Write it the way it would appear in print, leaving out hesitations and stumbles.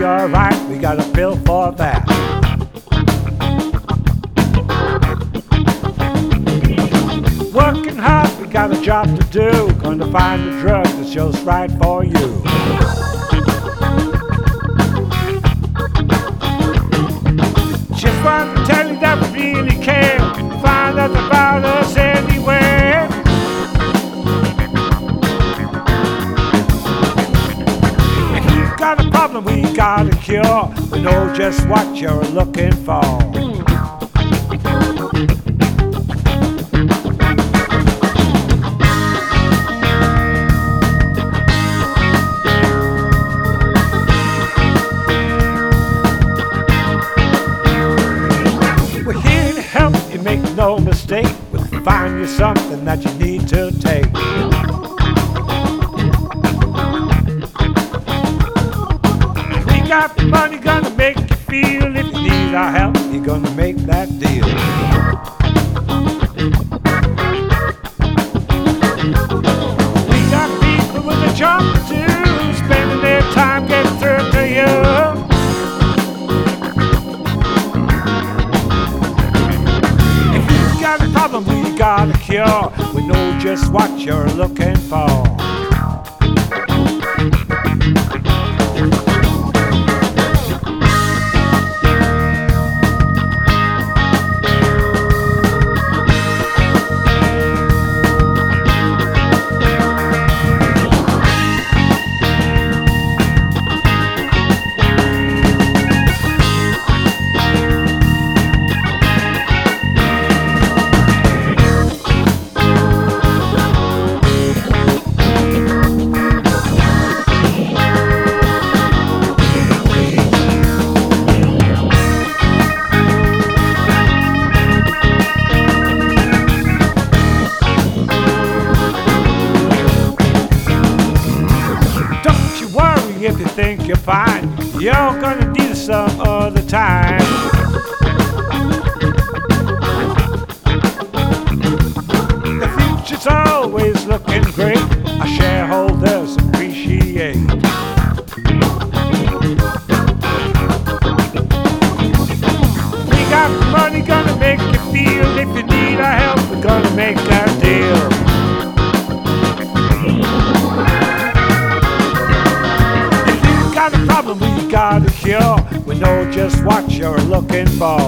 alright, we got a pill for that. Working hard, we got a job to do. Gonna find a drug that's just right for you. Just want to tell you that we really care. Find out about us anywhere. If you've got a problem, we got a cure. We know just what you're looking for. Make no mistake, we'll find you something that you need to take. We got the money gonna make you feel. If you need our help, you're gonna make that deal. We got people with a job to do, spending their time getting through to you. We got a cure, we know just what you're looking for. If you think you're fine, you're gonna need it some other time. The future's always looking great, our shareholders appreciate. We got money gonna make you feel. If you need our help, we're gonna make that deal. We got a cure, we know just what you're looking for.